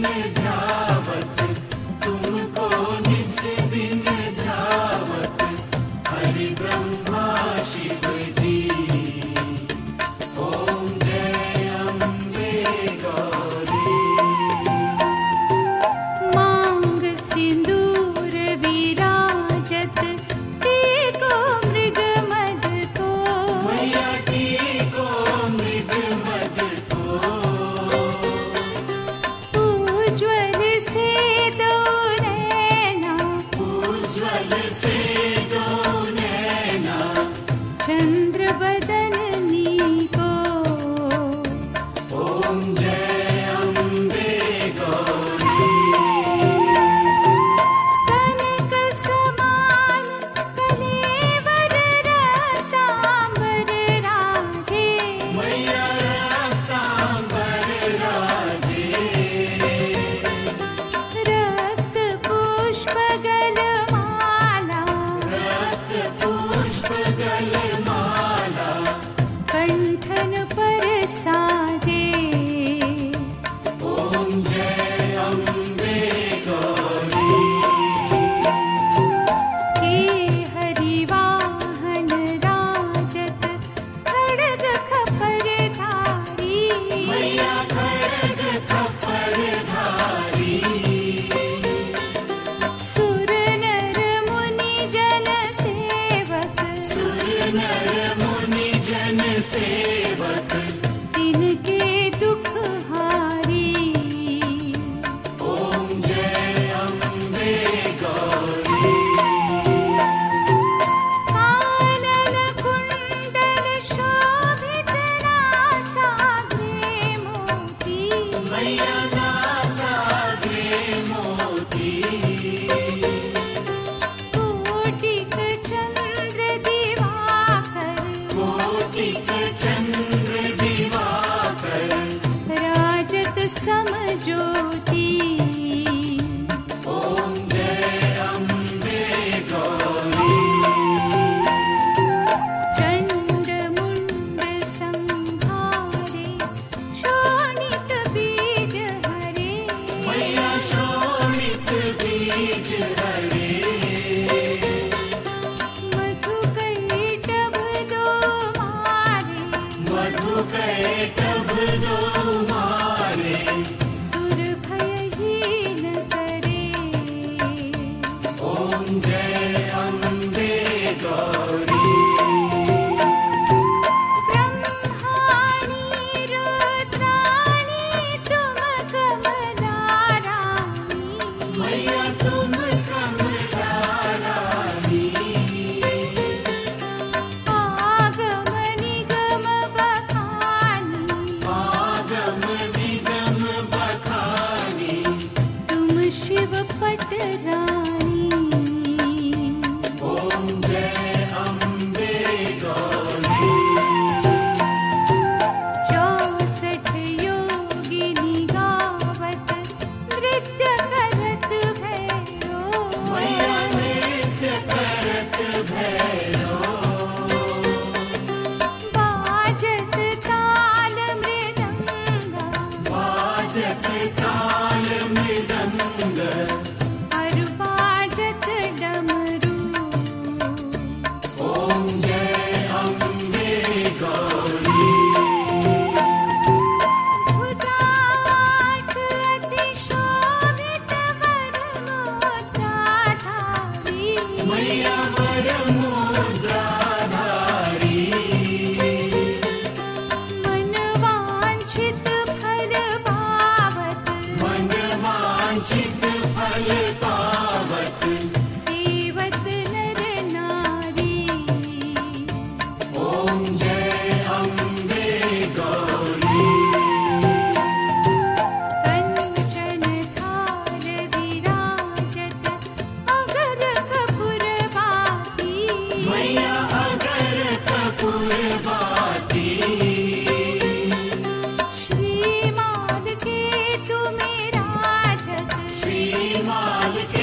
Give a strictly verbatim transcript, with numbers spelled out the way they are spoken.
ध्यावत तुमको निस दिन ध्यावत हरि ब्रह्मा शिव जी। ओम जय अम्बे गौरी। मांग सिंदूर विराजत टीको मृग मद को। मैया टीको मृग मद को। उज्ज्वल से दो नैना उज्ज्वल से दो नैना चंद्र बदननी को। ओम जय अम्बे गौरी। कनक समान कलेवर रतांबर राजे। मैया रक्तांबर राजे। रक्त पुष्प गलमाला रक्त पुष्प गलमाला कंठन पर साजे। ओम जय अम्बे गौरी। हे हरिवाहन राजत खड्ग खपर धारी। मैया खड्ग खपर धारी। सुर नर मुनि जन सेवक सुर नर मुनि जन सेवक तिनके दुख हारी। ओम जय अम्बे गौरी। कानन कुंडल शोभित नासाग्रे मोती। मैया नासाग्रे मोती। कोटिक चंद्र दिवाकर कोटिक चंद्र दिवाकर राजत सम ज्योति। ओम जय अम्बे गौरी। चंड मुंड संहारे शोणित बीज हरे। मैया शोणित बीज हरे। मधु कैटभ दो मारे मधु कैटभ दो मारे। सुर भयहीन करे। ओम जय अम्बे गौरी। ब्रह्माणी रुद्राणी तुम कमलारानी। मैया तुम कमलारानी। आगम निगम बखानी आगम निगम बखानी तुम शिव पटरानी। ओम जय अम्बे गौरी। चौसठ योगिनी गावत नृत्य करत भैरो। मैया नृत्य करत भैरो। बाजत ताल मृदंगा बाजत ताल मृदंग और बाजत डमरू। ओम जय अम्बे गौरी। भुजाठ अति शोभित वरमुद्राधारी। मैया वर मुद्राधारी। मन वांछित फल पावत मन वांछित फल पावत सेवत नर नारी। ओम जय अम्बे गौरी। कंचन थाल विराजत अगर कपूर बाती। मैया अगर कपूर बाती। श्रीमाल के तुम्हें राजत श्रीमाल